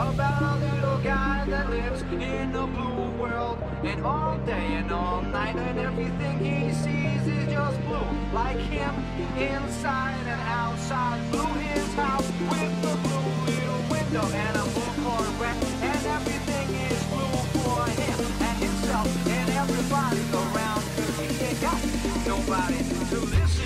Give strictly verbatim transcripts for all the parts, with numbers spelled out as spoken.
about a little guy that lives in a blue world. And all day and all night, and everything he sees is just blue. Like him, inside and outside. Blue his house with a blue little window and a blue Corvette. And everything is blue for him and himself and everybody around. Cause he ain't got nobody to listen.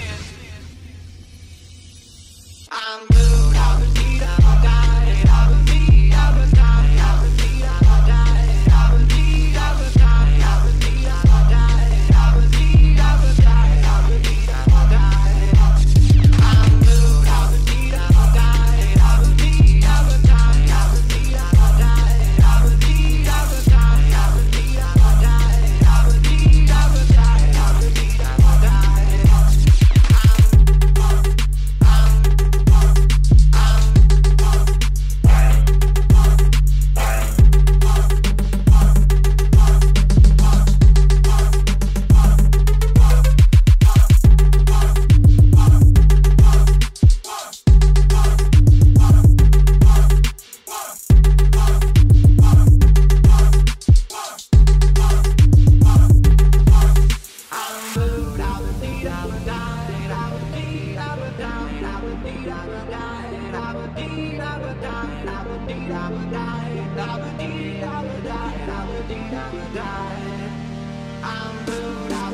I'm blue, I was need, I was dying, I was need, I was dying, I was need, I was dying, I was need, I was dying, I was need, I was dying, I was need, I was dying, I was need, I was dying. I'm blue, I was need, I was dying, I was need, I was dying, I was need, I was dying, I was need, I was dying, I was need, I was dying, I was need, I was dying, I was need, I was dying. I'm blue.